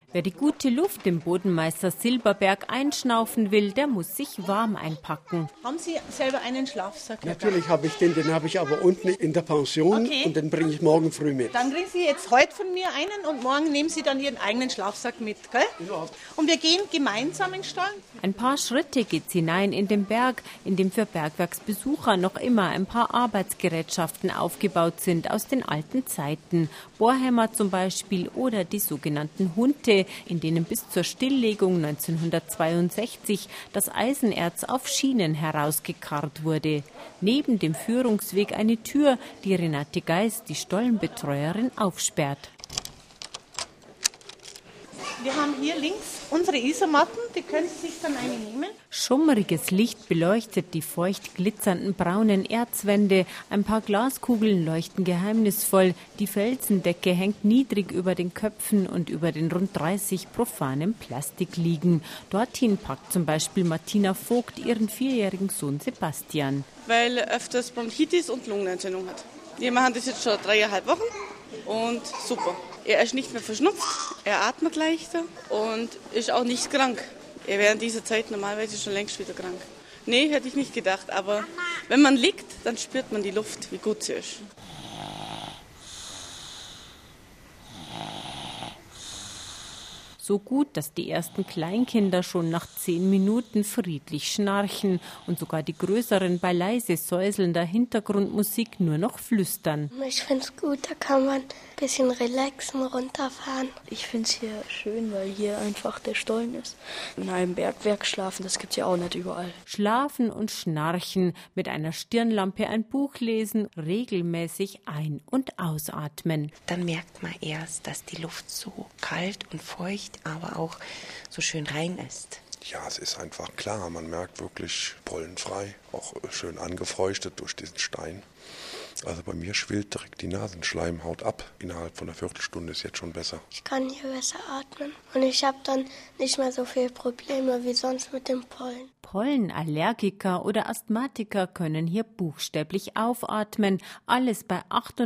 Wer die gute Luft im Bodenmeister Silberberg einschnaufen will, der muss sich warm einpacken. Haben Sie selber einen Schlafsack? Natürlich habe ich den habe ich aber unten in der Pension, okay. Und den bringe ich morgen früh mit. Dann kriegen Sie jetzt heute von mir einen und morgen nehmen Sie dann Ihren eigenen Schlafsack mit, gell? Ja. Und wir gehen gemeinsam in den Stall. Ein paar Schritte geht's hinein in den Berg, in dem für Bergwerksbesucher noch immer ein paar Arbeitsgerätschaften aufgebaut sind aus den alten Zeiten. Bohrhämmer zum Beispiel oder die sogenannten Hunte, in denen bis zur Stilllegung 1962 das Eisenerz auf Schienen herausgekarrt wurde. Neben dem Führungsweg eine Tür, die Renate Geist, die Stollenbetreuerin, aufsperrt. Wir haben hier links unsere Isomatten, die können Sie sich dann eine nehmen. Schummriges Licht beleuchtet die feucht glitzernden braunen Erzwände. Ein paar Glaskugeln leuchten geheimnisvoll. Die Felsendecke hängt niedrig über den Köpfen und über den rund 30 profanen Plastikliegen. Dorthin packt zum Beispiel Martina Vogt ihren 4-jährigen Sohn Sebastian. Weil er öfters Bronchitis und Lungenentzündung hat. Wir machen das jetzt schon 3,5 Wochen und super. Er ist nicht mehr verschnupft, er atmet leichter und ist auch nicht krank. Er wäre in dieser Zeit normalerweise schon längst wieder krank. Nee, hätte ich nicht gedacht, aber wenn man liegt, dann spürt man die Luft, wie gut sie ist. So gut, dass die ersten Kleinkinder schon nach 10 Minuten friedlich schnarchen und sogar die Größeren bei leise säuselnder Hintergrundmusik nur noch flüstern. Ich finde es gut, da kann man ein bisschen relaxen, runterfahren. Ich finde es hier schön, weil hier einfach der Stollen ist. In einem Bergwerk schlafen, das gibt es ja auch nicht überall. Schlafen und schnarchen, mit einer Stirnlampe ein Buch lesen, regelmäßig ein- und ausatmen. Dann merkt man erst, dass die Luft so kalt und feucht, aber auch so schön rein ist. Ja, es ist einfach klar, man merkt wirklich pollenfrei, auch schön angefeuchtet durch diesen Stein. Also bei mir schwillt direkt die Nasenschleimhaut ab. Innerhalb von einer Viertelstunde ist jetzt schon besser. Ich kann hier besser atmen und ich habe dann nicht mehr so viele Probleme wie sonst mit dem Pollen. Pollenallergiker oder Asthmatiker können hier buchstäblich aufatmen. Alles bei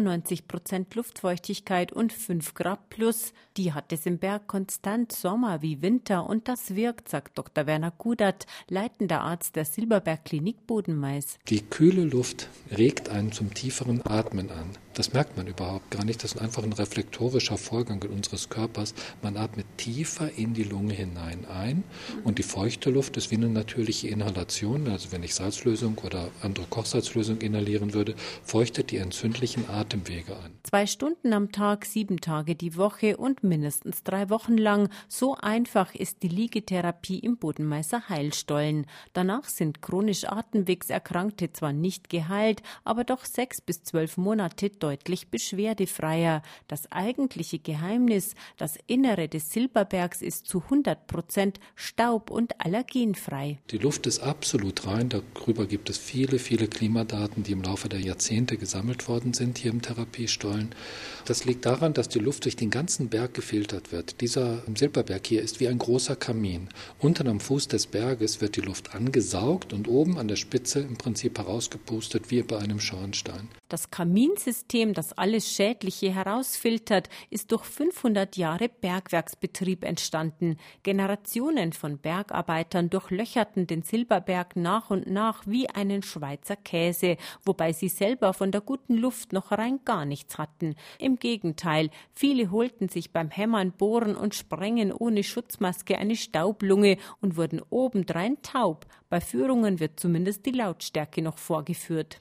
98% Luftfeuchtigkeit und 5 Grad plus. Die hat es im Berg konstant, Sommer wie Winter. Und das wirkt, sagt Dr. Werner Gudert, leitender Arzt der Silberberg-Klinik Bodenmais. Die kühle Luft regt einen zum tieferen Atmen an. Das merkt man überhaupt gar nicht. Das ist einfach ein reflektorischer Vorgang unseres Körpers. Man atmet tiefer in die Lunge hinein ein und die feuchte Luft ist wie eine natürliche Inhalation. Also wenn ich Salzlösung oder andere Kochsalzlösung inhalieren würde, feuchtet die entzündlichen Atemwege an. 2 Stunden am Tag, 7 Tage die Woche und mindestens 3 Wochen lang. So einfach ist die Liegetherapie im Bodenmeister Heilstollen. Danach sind chronisch Atemwegserkrankte zwar nicht geheilt, aber doch 6 bis 12 Monate deutlich beschwerdefreier. Das eigentliche Geheimnis, das Innere des Silberbergs ist zu 100% staub- und allergenfrei. Die Luft ist absolut rein. Darüber gibt es viele, viele Klimadaten, die im Laufe der Jahrzehnte gesammelt worden sind hier im Therapiestollen. Das liegt daran, dass die Luft durch den ganzen Berg gefiltert wird. Dieser Silberberg hier ist wie ein großer Kamin. Unten am Fuß des Berges wird die Luft angesaugt und oben an der Spitze im Prinzip herausgepustet wie bei einem Schornstein. Das Kaminsystem, das alles Schädliche herausfiltert, ist durch 500 Jahre Bergwerksbetrieb entstanden. Generationen von Bergarbeitern durchlöcherten den Silberberg nach und nach wie einen Schweizer Käse, wobei sie selber von der guten Luft noch rein gar nichts hatten. Im Gegenteil, viele holten sich beim Hämmern, Bohren und Sprengen ohne Schutzmaske eine Staublunge und wurden obendrein taub. Bei Führungen wird zumindest die Lautstärke noch vorgeführt.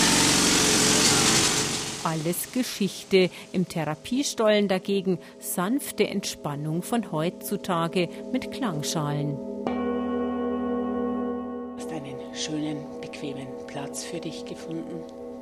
Alles Geschichte. Im Therapiestollen dagegen sanfte Entspannung von heutzutage mit Klangschalen. Du hast einen schönen, bequemen Platz für dich gefunden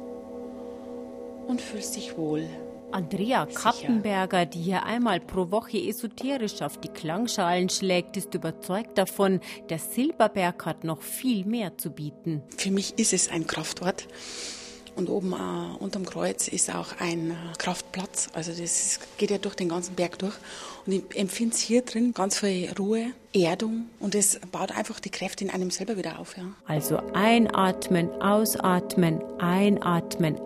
und fühlst dich wohl. Andrea Kappenberger, die hier einmal pro Woche esoterisch auf die Klangschalen schlägt, ist überzeugt davon, der Silberberg hat noch viel mehr zu bieten. Für mich ist es ein Kraftort. Und oben unterm Kreuz ist auch ein Kraftplatz. Also das geht ja durch den ganzen Berg durch. Und ich empfinde es hier drin ganz viel Ruhe, Erdung. Und es baut einfach die Kräfte in einem selber wieder auf. Ja. Also einatmen, ausatmen,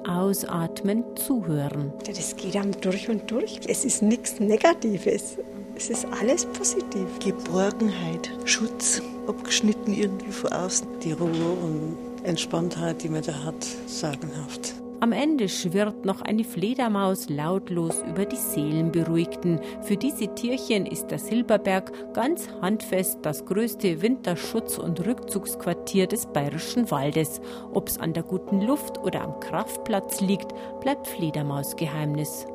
ausatmen, zuhören. Das geht dann durch und durch. Es ist nichts Negatives. Es ist alles positiv. Geborgenheit, Schutz, abgeschnitten irgendwie von außen. Die Ruhe und Entspanntheit, die man da hat, sagenhaft. Am Ende schwirrt noch eine Fledermaus lautlos über die Seelenberuhigten. Für diese Tierchen ist der Silberberg ganz handfest das größte Winterschutz- und Rückzugsquartier des Bayerischen Waldes. Ob es an der guten Luft oder am Kraftplatz liegt, bleibt Fledermausgeheimnis.